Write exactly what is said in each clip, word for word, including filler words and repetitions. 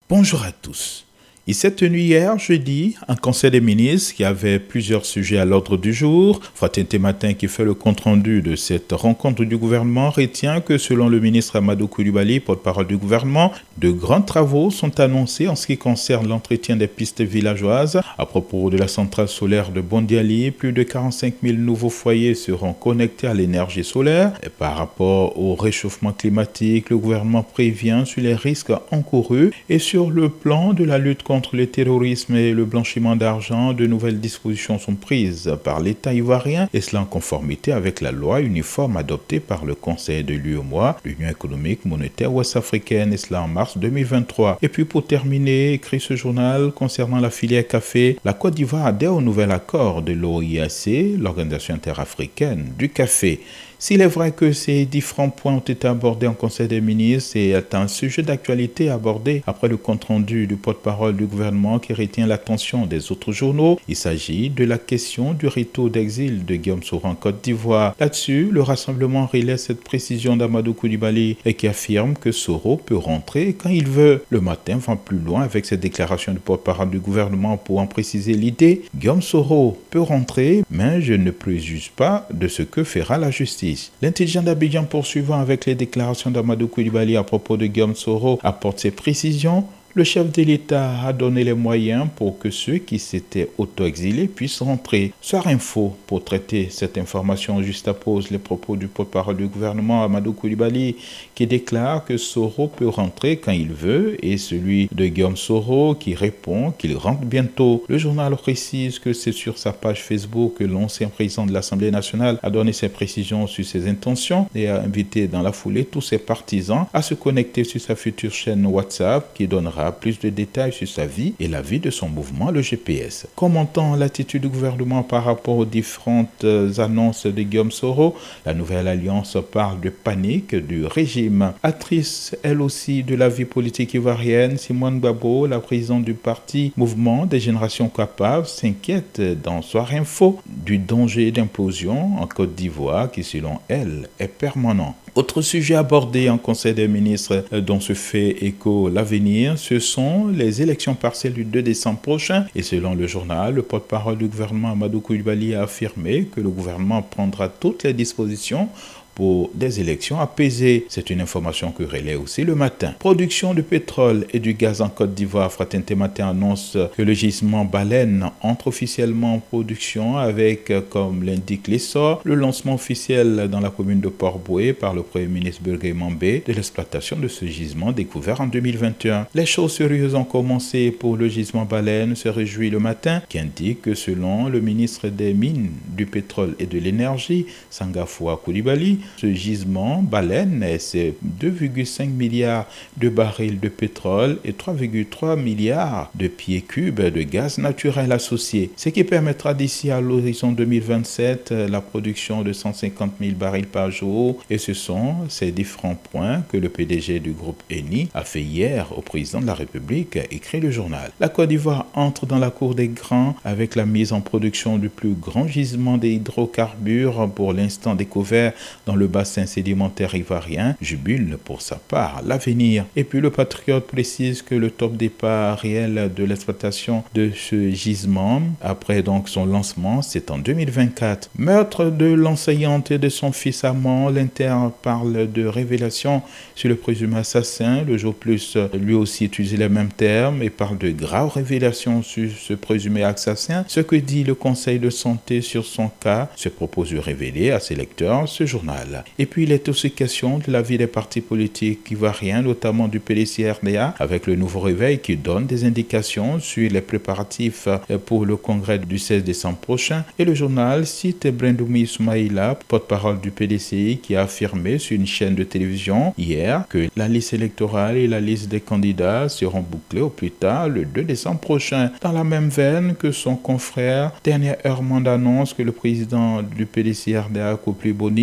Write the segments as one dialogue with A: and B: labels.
A: Bonjour à tous. Il s'est tenu hier, jeudi, un conseil des ministres qui avait plusieurs sujets à l'ordre du jour. Fraternité Matin, qui fait le compte-rendu de cette rencontre du gouvernement, retient que selon le ministre Amadou Coulibaly, porte-parole du gouvernement, de grands travaux sont annoncés en ce qui concerne l'entretien des pistes villageoises. À propos de la centrale solaire de Bondiali, plus de quarante-cinq mille nouveaux foyers seront connectés à l'énergie solaire. Et par rapport au réchauffement climatique, le gouvernement prévient sur les risques encourus et sur le plan de la lutte contre Contre le terrorisme et le blanchiment d'argent, de nouvelles dispositions sont prises par l'État ivoirien et cela en conformité avec la loi uniforme adoptée par le Conseil de l'U E M O A, l'Union économique monétaire ouest-africaine, et cela en mars deux mille vingt-trois. Et puis pour terminer, écrit ce journal concernant la filière café, la Côte d'Ivoire adhère au nouvel accord de l'O I A C, l'Organisation interafricaine du café. S'il est vrai que ces différents points ont été abordés en Conseil des ministres et est un sujet d'actualité abordé après le compte-rendu du porte-parole du gouvernement qui retient l'attention des autres journaux, il s'agit de la question du retour d'exil de Guillaume Soro en Côte d'Ivoire. Là-dessus, le rassemblement relaie cette précision d'Amadou Coulibaly et qui affirme que Soro peut rentrer quand il veut. Le Matin va plus loin avec cette déclaration du porte-parole du gouvernement pour en préciser l'idée. Guillaume Soro peut rentrer, mais je ne préjuge pas de ce que fera la justice. L'intelligent d'Abidjan, poursuivant avec les déclarations d'Amadou Coulibaly à propos de Guillaume Soro, apporte ses précisions. Le chef de l'État a donné les moyens pour que ceux qui s'étaient auto-exilés puissent rentrer. Soir Info, pour traiter cette information, juste appose les propos du porte-parole du gouvernement Amadou Coulibaly qui déclare que Soro peut rentrer quand il veut et celui de Guillaume Soro qui répond qu'il rentre bientôt. Le journal précise que c'est sur sa page Facebook que l'ancien président de l'Assemblée nationale a donné ses précisions sur ses intentions et a invité dans la foulée tous ses partisans à se connecter sur sa future chaîne WhatsApp qui donnera plus de détails sur sa vie et la vie de son mouvement, le G P S. Commentant l'attitude du gouvernement par rapport aux différentes annonces de Guillaume Soro, la nouvelle alliance parle de panique du régime. Actrice, elle aussi, de la vie politique ivoirienne, Simone Gbagbo, la présidente du parti Mouvement des Générations Capables, s'inquiète dans Soir Info du danger d'implosion en Côte d'Ivoire qui, selon elle, est permanent. Autre sujet abordé en Conseil des ministres dont se fait écho l'avenir, ce sont les élections partielles du deux décembre prochain. Et selon le journal, le porte-parole du gouvernement Amadou Coulibaly a affirmé que le gouvernement prendra toutes les dispositions pour des élections apaisées. C'est une information que relaie aussi le Matin. Production de pétrole et du gaz en Côte d'Ivoire. Fraternité Matin annonce que le gisement Baleine entre officiellement en production avec, comme l'indique l'essor, le lancement officiel dans la commune de Port-Bouët par le Premier ministre Birgué Mambé de l'exploitation de ce gisement découvert en deux mille vingt et un. Les choses sérieuses ont commencé pour le gisement Baleine, se réjouit le Matin, qui indique que selon le ministre des Mines, du Pétrole et de l'Énergie, Sangafoua Coulibaly, ce gisement Baleine, c'est deux virgule cinq milliards de barils de pétrole et trois virgule trois milliards de pieds cubes de gaz naturel associé, ce qui permettra d'ici à l'horizon deux mille vingt-sept la production de cent cinquante mille barils par jour. Et ce sont ces différents points que le P D G du groupe Eni a fait hier au président de la République, écrit le journal. La Côte d'Ivoire entre dans la cour des grands avec la mise en production du plus grand gisement des hydrocarbures pour l'instant découvert dans le bassin sédimentaire ivoirien, jubile pour sa part l'avenir. Et puis le Patriote précise que le top départ réel de l'exploitation de ce gisement, après donc son lancement, c'est en deux mille vingt-quatre. Meurtre de l'enseignante et de son fils amant, l'Inter parle de révélation sur le présumé assassin. Le Jour Plus lui aussi utilise les mêmes termes et parle de graves révélations sur ce présumé assassin. Ce que dit le Conseil de santé sur son cas se propose de révéler à ses lecteurs ce journal. Et puis il est aussi question de la vie des partis politiques ivoiriens, notamment du P D C R D A, avec le nouveau réveil qui donne des indications sur les préparatifs pour le congrès du seize décembre prochain. Et le journal cite Brendoumi Soumaïla, porte-parole du P D C I, qui a affirmé sur une chaîne de télévision hier que la liste électorale et la liste des candidats seront bouclées au plus tard le deux décembre prochain. Dans la même veine que son confrère, dernière heure annonce que le président du P D C R D A, Kopli Boni, a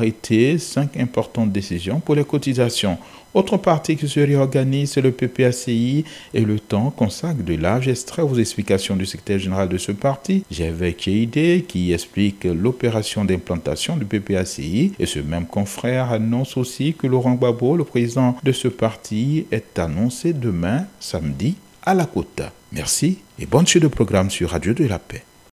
A: arrêté cinq importantes décisions pour les cotisations. Autre parti qui se réorganise, c'est le P P A C I et le temps consacre de larges extraits aux explications du secrétaire général de ce parti, Gervais Keïdé, qui explique l'opération d'implantation du P P A C I. Et ce même confrère annonce aussi que Laurent Gbagbo, le président de ce parti, est annoncé demain, samedi, à la Côte. Merci et bonne suite de programme sur Radio de la Paix.